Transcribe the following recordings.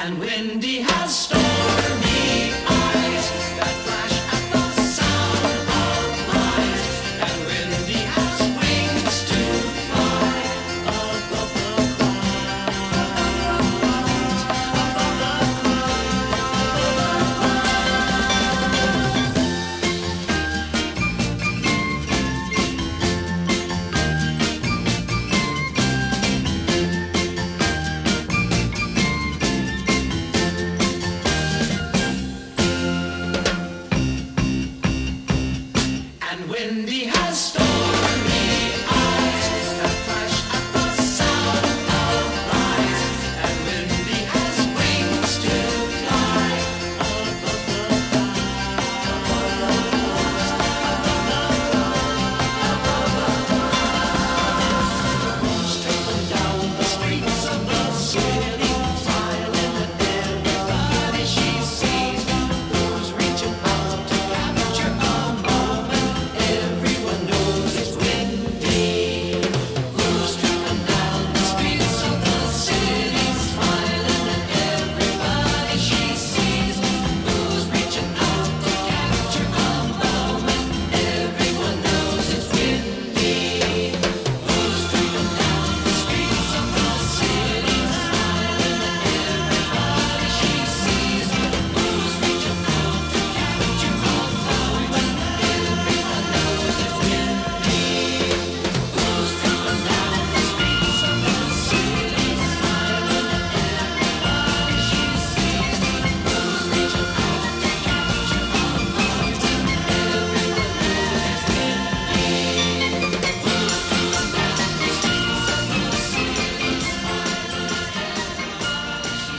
And Windy has stormy eyes that flash at the sound of lies. And Windy has wings to fly above the clouds, above the And Windy has stormy eyes that flash at the sound of lies. And Windy has wings to fly above the clouds, above the clouds. Traveling down the streets of the city, smiling at everybody she sees. Who's reaching out to capture a moment? Everyone knows it's Windy. Who's traveling down the streets of the city, smiling at everybody she sees. Who's reaching out to capture a moment? Everyone knows it's Windy. Who's traveling down the streets of the city, smiling at everybody she sees. Who's reaching out to capture a moment? Everyone knows it's Windy. Who's traveling down the streets of the city, smiling at everybody she sees. Who's reaching out to capture a moment? Everyone knows it's Windy. Who's traveling down the streets of the city, smiling at everybody she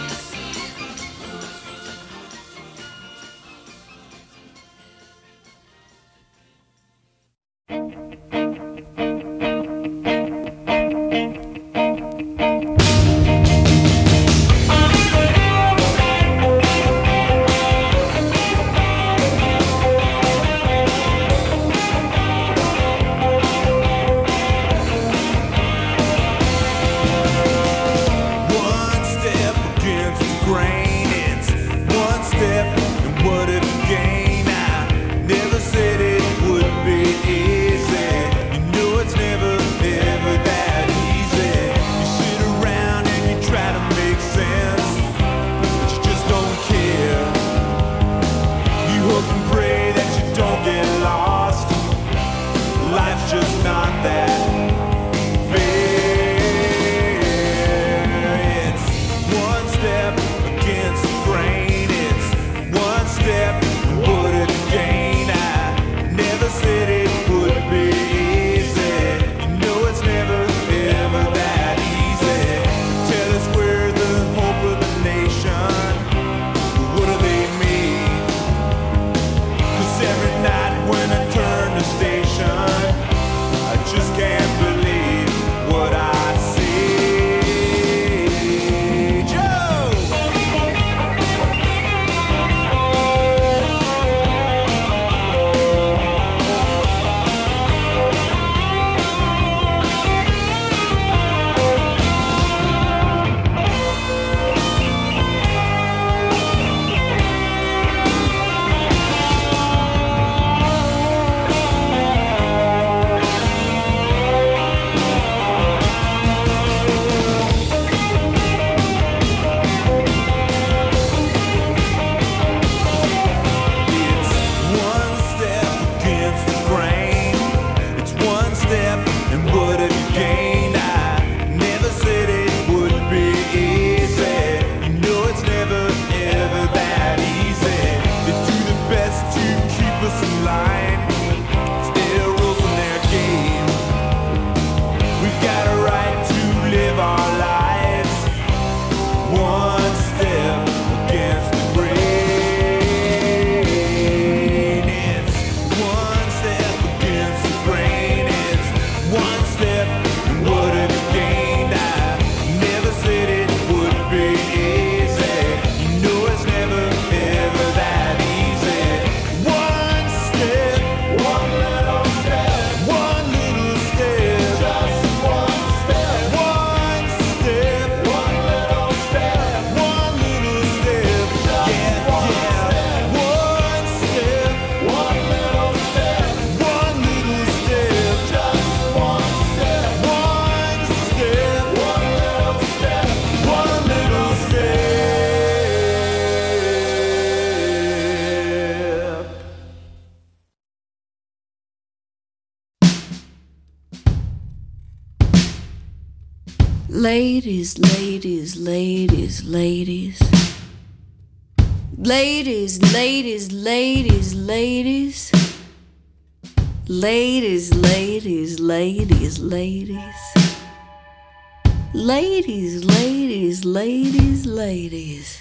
One step against the grain, it's one step, and what if you gain? I never said it would be easy. You know it's never, ever that easy. You sit around and you try to make sense, but you just don't care. You hope and pray that you don't get lost. Life's just not that it's one step against the grain. It's one step, what it gain? I never said it would be easy. You know it's never, ever that easy. Tell us we're the hope of the nation. What do they mean? 'Cause every night when I turn the station, I just can't believe what I see. Joe! Ladies, ladies, ladies, ladies. Ladies, ladies, ladies, ladies. Ladies, ladies, ladies, ladies. Ladies, ladies, ladies, ladies.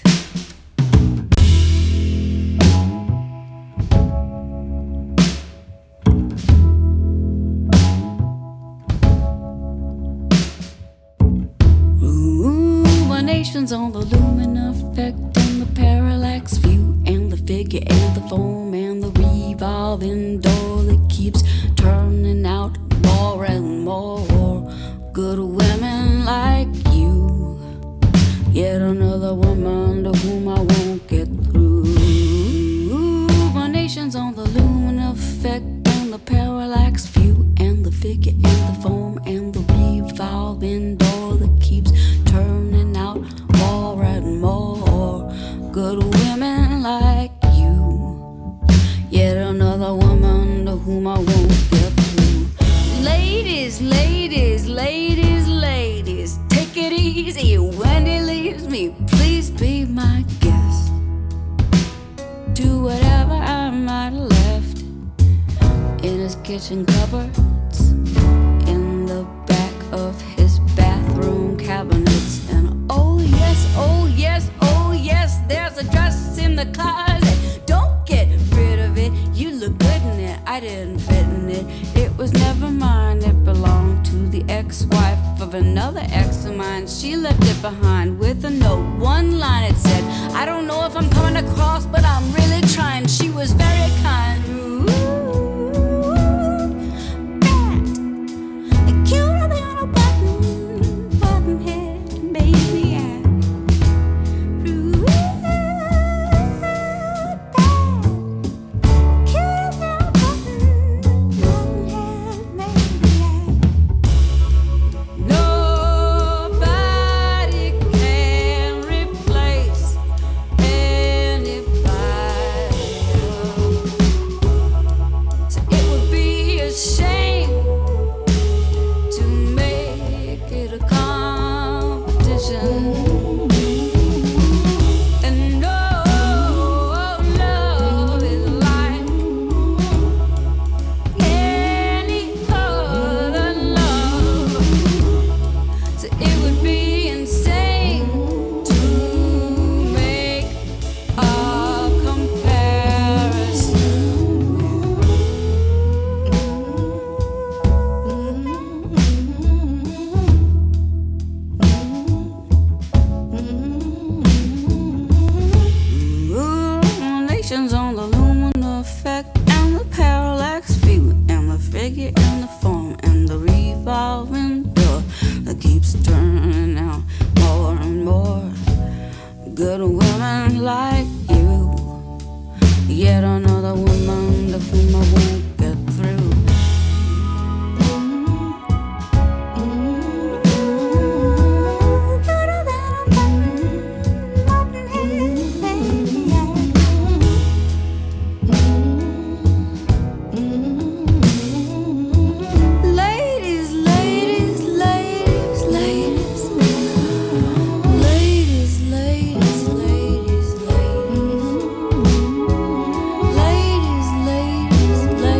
Ruminations on the lumen effect and the parallax view and the figure and the foam and the revolving door that keeps turning out more and more good women like you. Yet another woman to whom I won't get through. Ruminations on the lumen effect and the parallax view and the figure and the foam and the revolving door that keeps turning out more and more good women like you. Yet another woman to whom I won't get through. Ladies, ladies, ladies, ladies, take it easy when he leaves me. Please be my guest. Do whatever I might have left in his kitchen cupboards, in the back of his bathroom cabinets. And oh yes, oh yes, oh yes, there's a dress in the closet. Don't get rid of it, you look good in it. I didn't fit in it, it was never mine. It belonged to the ex-wife of another ex of mine. She left it behind with a note, one line. It said, I don't know if I'm coming across, but I'm really trying. She was very kind. Cuter than a button head, baby. Nobody can replace anybody else. So it would be a shame to make it a competition. And no love is like any other love. So it would be insane to make a comparison. Ruminations on the lumen effect and the parallax view and the figure and the form and the revolving door that keeps turning out more and more good women like you. Yet another woman to whom I won't get through. Ladies, ladies, ladies, ladies. Ladies, ladies, ladies, ladies. Ladies, ladies,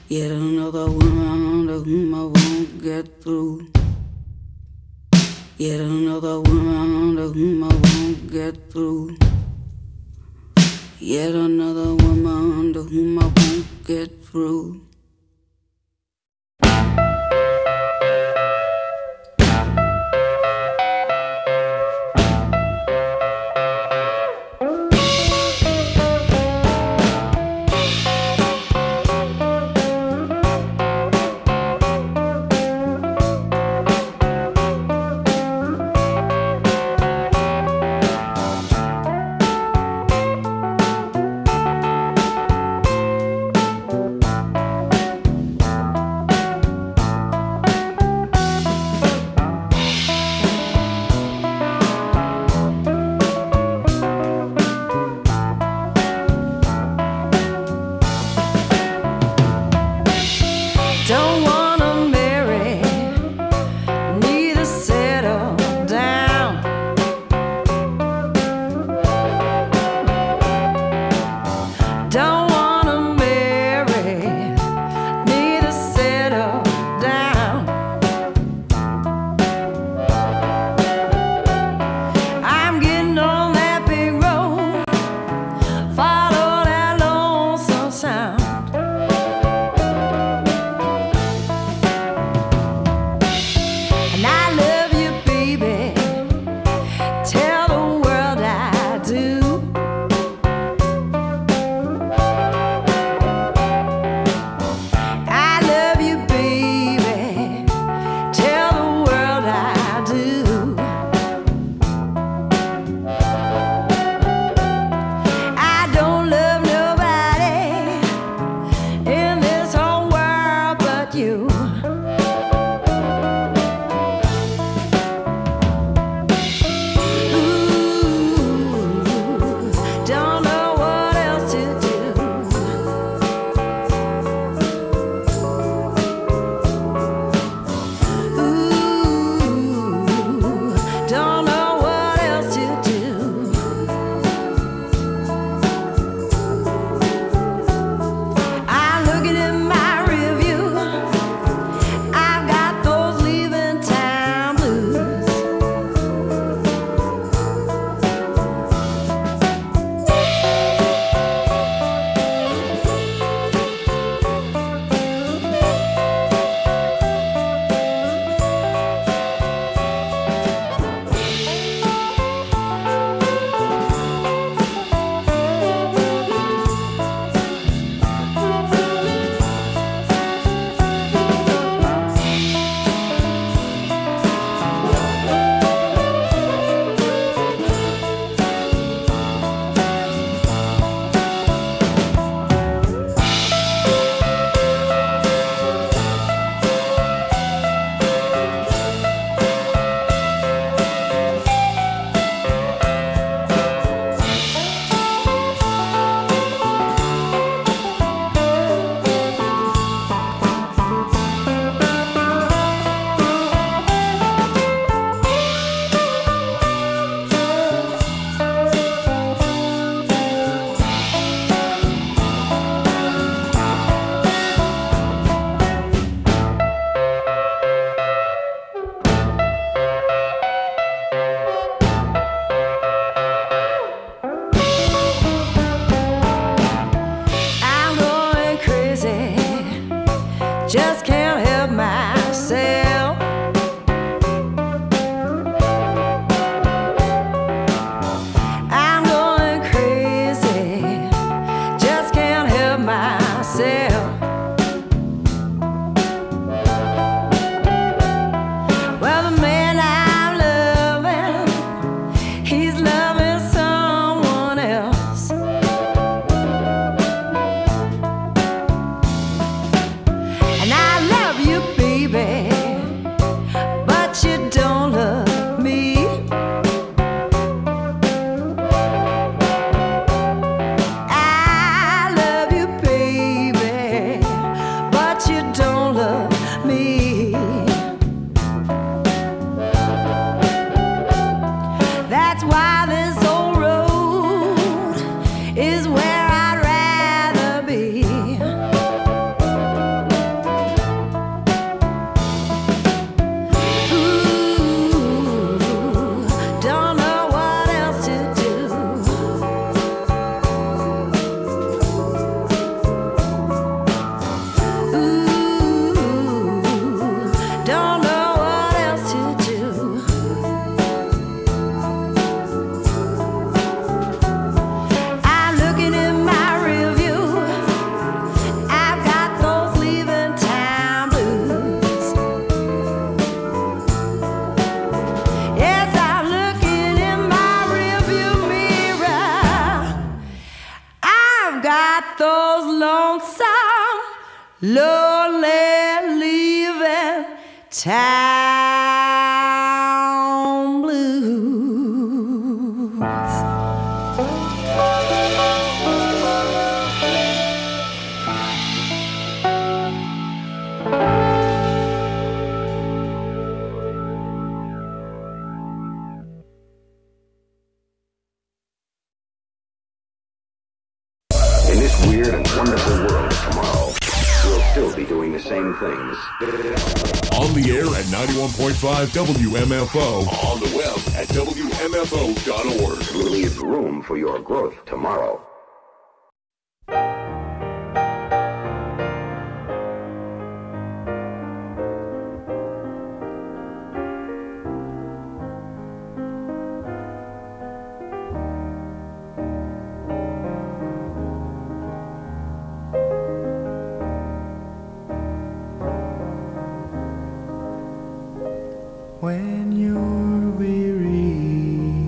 Yet another woman to whom I won't get through. Yet another woman to whom I won't get through. Yet another woman to whom I won't get through. Don't wanna marry, neither settle down. Don't wanna marry, neither settle down. I'm getting on that big road, follow that lonesome sound. And I love you, baby. Tell the world I do. I love you, baby. Tell the world I do. I don't love nobody in this whole world but you. Don't know what else to do. Don't know what else to do. I'm looking at my review. I've got those leaving town blues. I'm going crazy, just can't help myself. I'm going crazy, just can't help myself. Well, the man I'm loving, he's loving someone else. And I love you, baby, but you don't love me. I love you, baby, lonesome, lonely, leaving town blues. In this weird and wonderful world of tomorrow, we'll still be doing the same things. On the air at 91.5 WMFO. On the web at WMFO.org. Leave room for your growth tomorrow. When you're weary,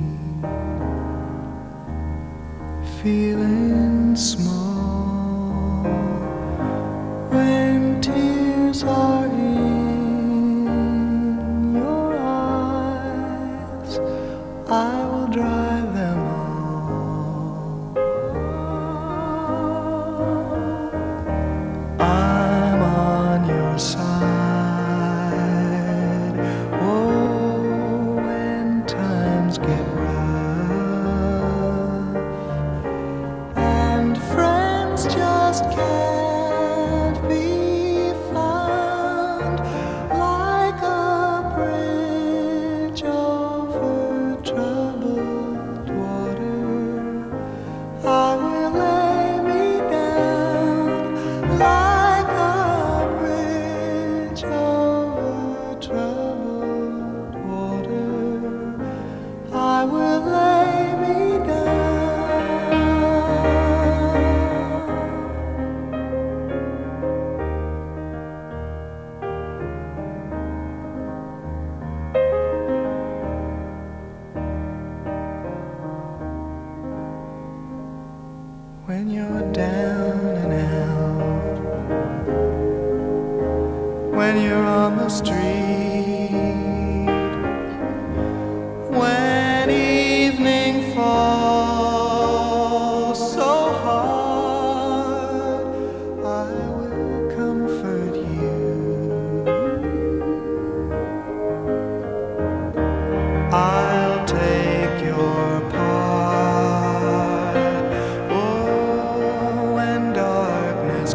feeling small, when tears are in your eyes, I will dry them all. I'm on your side. Get rough, and friends just can't be found, like a bridge over troubled water. I will lay me down like a bridge over troubled water. I will lay me down. When you're down and out, when you're on the street, when evening falls so hard, I will comfort you. I'll take your part. Oh, when darkness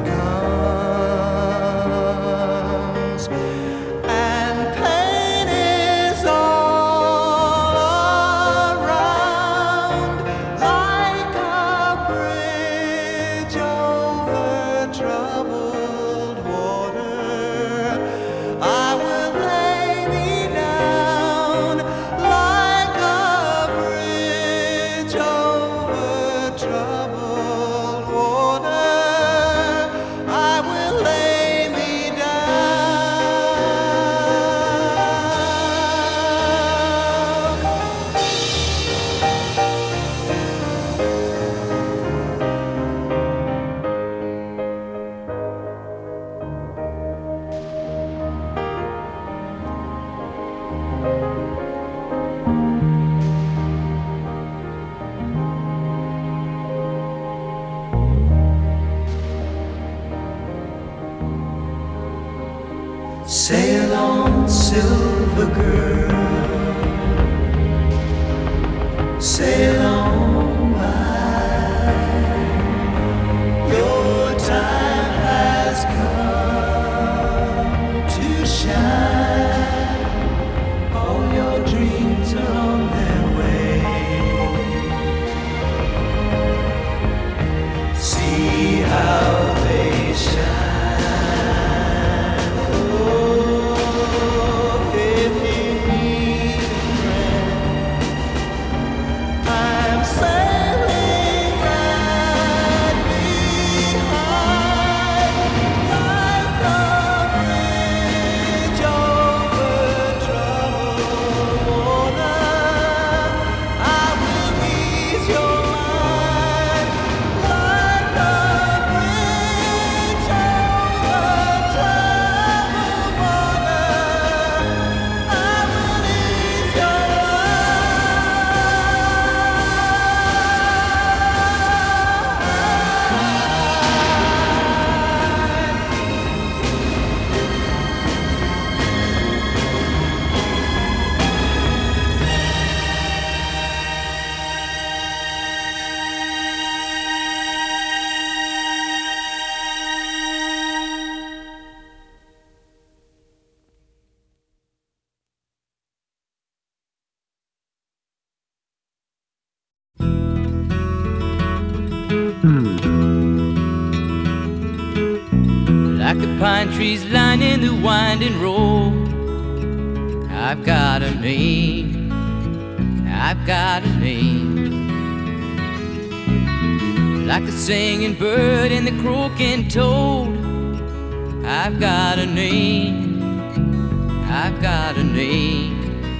comes and pain is all around, like a bridge over troubled water, I will lay me down like a bridge over troubled water. I will lay me Sail on, silver girl, sail on by. Your time has come to shine. All your dreams are on their way. See how they shine. If you need a friend, like the pine trees lining the winding road. I've got a name, I've got a name, like the singing bird and the croaking toad. I've got a name, I've got a name,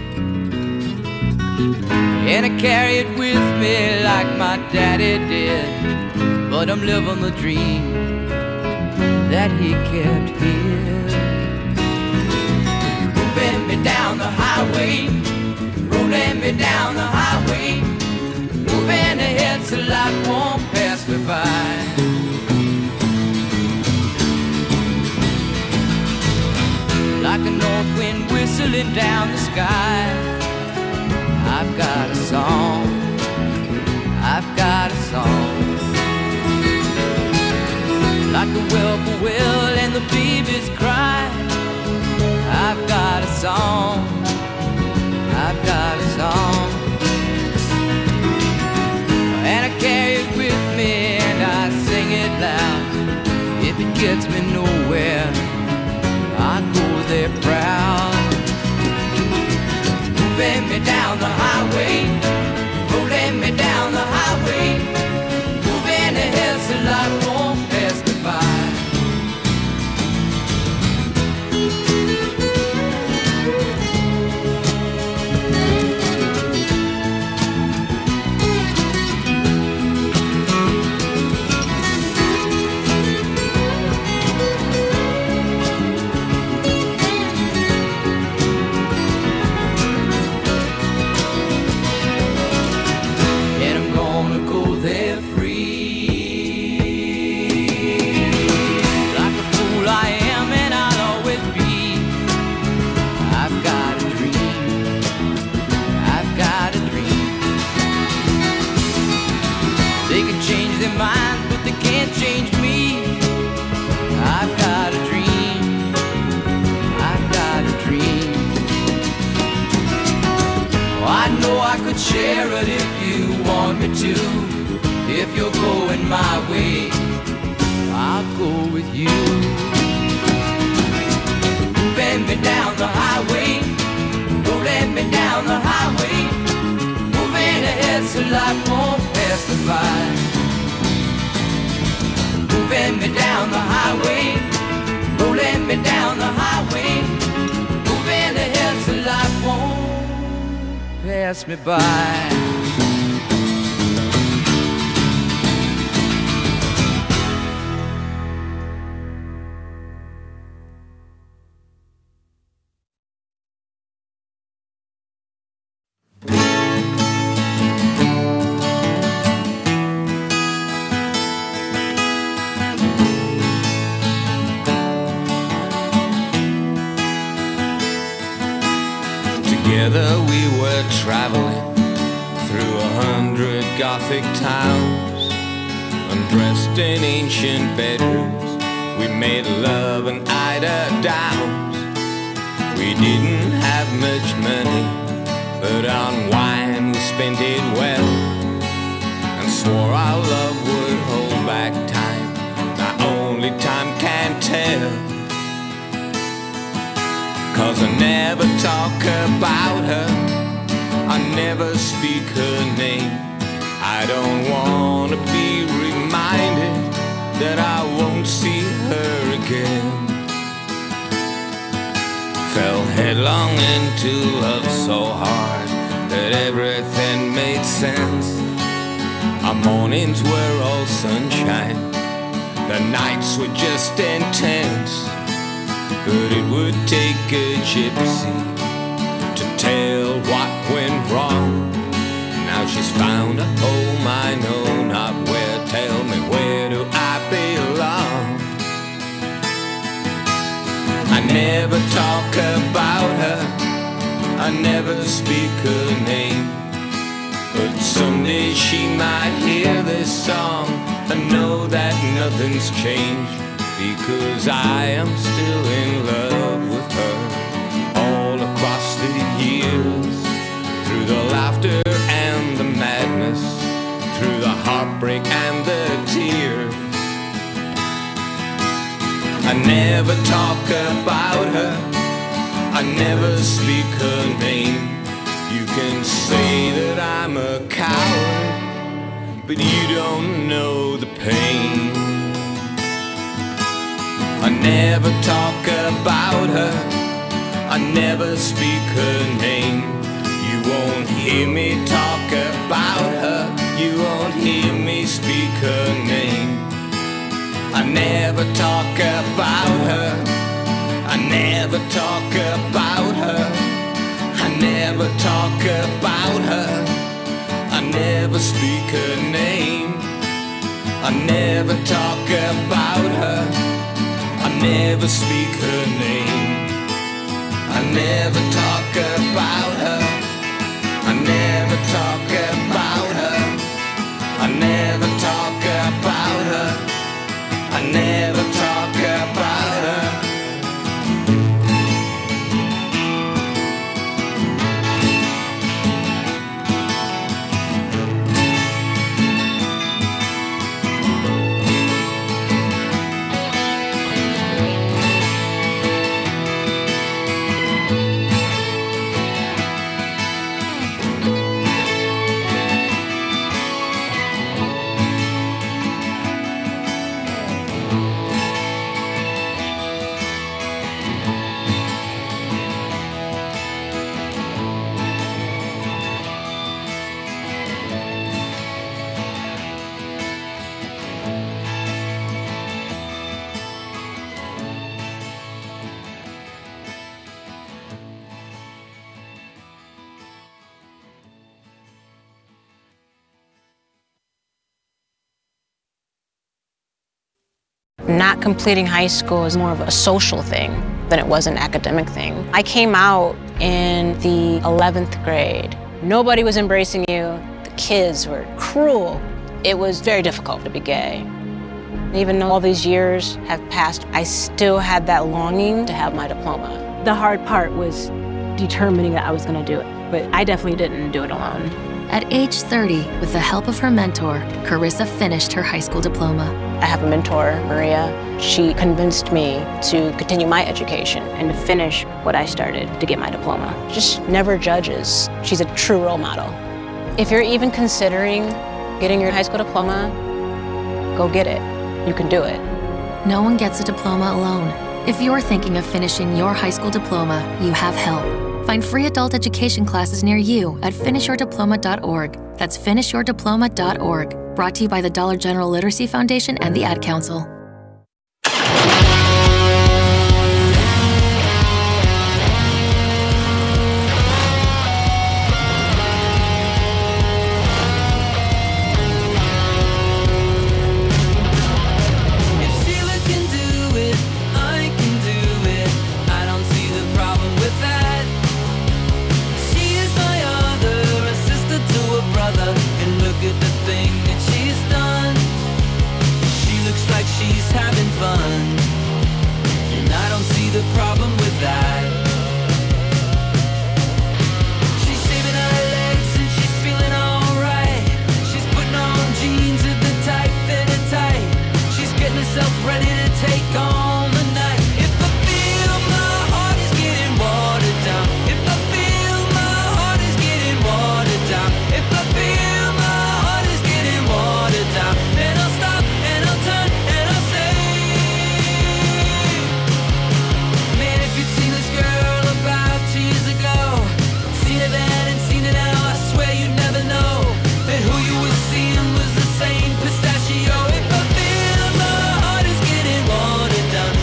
and I carry it with me like my daddy did. But I'm living the dream that he kept here. Moving me down the highway, rolling me down the highway, moving ahead so life won't pass me by. Like a north wind whistling down the sky, I've got a song, I've got a song. Like the whippoorwill and the babies cry, I've got a song, I've got a song. And I carry it with me and I sing it loud. If it gets me nowhere, I go there proud. Moving me down the highway, rolling me down the highway, moving ahead so life won't pass me by. Change me. I've got a dream, I've got a dream. Oh, I know I could share it if you want me to. If you're going my way, I'll go with you. Moving me down the highway, rolling me down the highway, moving ahead so life won't pass me by. Moving me down the highway, rolling me down the highway, moving ahead so life won't pass me by. Together we were traveling through 100 Gothic towns, undressed in ancient bedrooms. We made love and eider downs. We didn't have much money, but on wine we spent it well, and swore our love would hold back time. Now only time can tell. 'Cause I never talk about her, I never speak her name. I don't wanna be reminded that I won't see her again. Fell headlong into love so hard that everything made sense. Our mornings were all sunshine, the nights were just intense. But it would take a gypsy to tell what went wrong. Now she's found a home I know not where. Tell me, where do I belong? I never talk about her, I never speak her name. But someday she might hear this song and know that nothing's changed, because I am still in love with her. All across the years, through the laughter and the madness, through the heartbreak and the tears, I never talk about her, I never speak her name. You can say that I'm a coward, but you don't know the pain. I never talk about her, I never speak her name. You won't hear me talk about her, you won't hear me speak her name. I never talk about her, I never talk about her, I never talk about her, I never speak her name. I never talk about her, I never speak her name. I never talk about her, I never talk about her, I never talk about her, I never talk about her. Not completing high school is more of a social thing than it was an academic thing. I came out in the 11th grade. Nobody was embracing you. The kids were cruel. It was very difficult to be gay. Even though all these years have passed, I still had that longing to have my diploma. The hard part was determining that I was going to do it, but I definitely didn't do it alone. At age 30, with the help of her mentor, Carissa finished her high school diploma. I have a mentor, Maria. She convinced me to continue my education and to finish what I started to get my diploma. Just never judges. She's a true role model. If you're even considering getting your high school diploma, go get it. You can do it. No one gets a diploma alone. If you're thinking of finishing your high school diploma, you have help. Find free adult education classes near you at finishyourdiploma.org. That's finishyourdiploma.org. Brought to you by the Dollar General Literacy Foundation and the Ad Council. She's having fun, and I don't see the problem with that. She's shaving her legs and she's feeling alright. She's putting on jeans of the type that are tight. She's getting herself ready to take on the night. If I feel my heart is getting watered down, if I feel my heart is getting watered down, if I feel my heart is getting watered down, then I'll stop and I'll turn. Pistachio, if I feel my heart is getting watered down,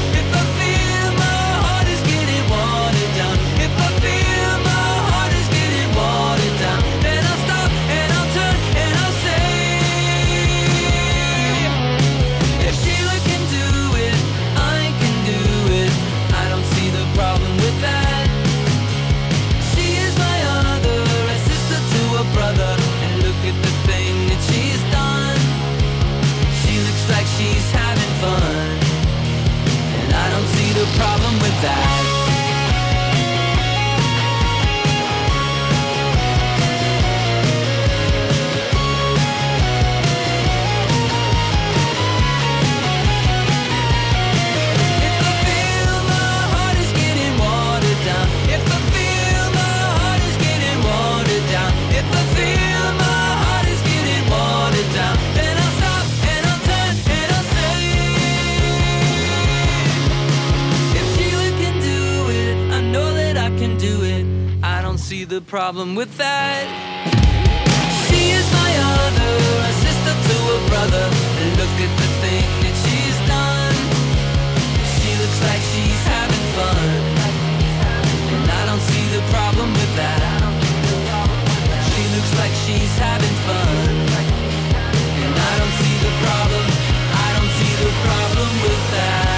the problem with that. She is my other, a sister to a brother. And look at the thing that she's done. She looks like she's having fun, and I don't see the problem with that. She looks like she's having fun, and I don't see the problem. I don't see the problem with that.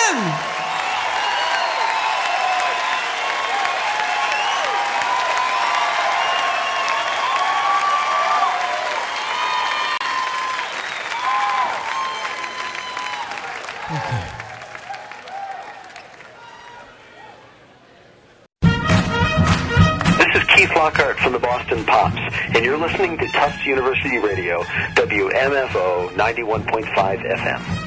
Boston! Keith Lockhart from the Boston Pops, and you're listening to Tufts University Radio, WMFO 91.5 FM.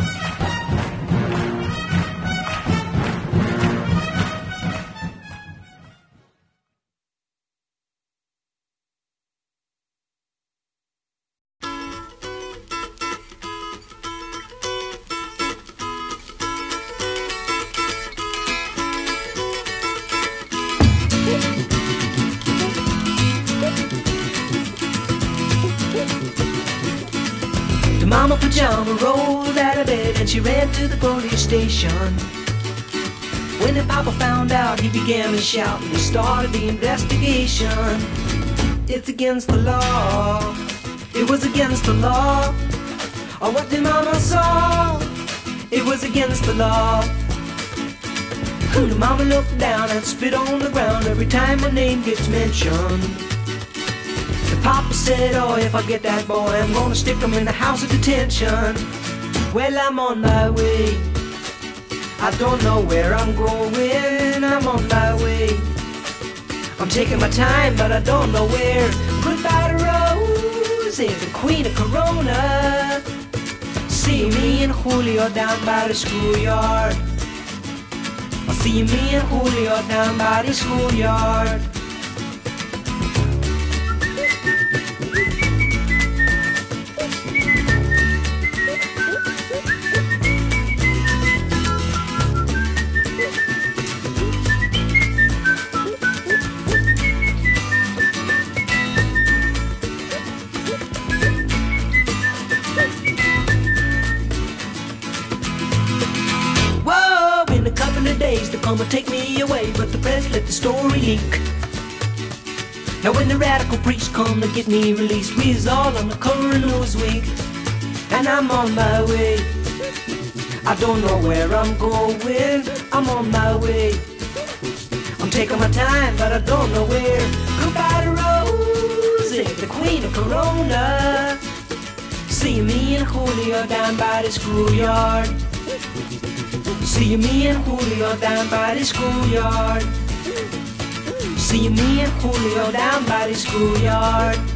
Mama Pajama rolled out of bed and she ran to the police station. When the papa found out, he began to shout and he started the investigation. It's against the law. It was against the law. Or what the mama saw. It was against the law. The mama looked down and spit on the ground every time my name gets mentioned. Papa said, oh, if I get that boy, I'm gonna stick him in the house of detention. Well, I'm on my way. I don't know where I'm going. I'm on my way. I'm taking my time, but I don't know where. Goodbye to Rosie, the queen of Corona. See me and Julio down by the schoolyard. I'll see me and Julio down by the schoolyard. They're gonna take me away, but the press let the story leak. Now when the radical priests come to get me released, we's all on the cover of Newsweek. And I'm on my way. I don't know where I'm going. I'm on my way. I'm taking my time, but I don't know where. Goodbye to Rosie, the queen of Corona. See me and Julio down by the schoolyard. See me and Julio down by the schoolyard. See me and Julio down by the schoolyard.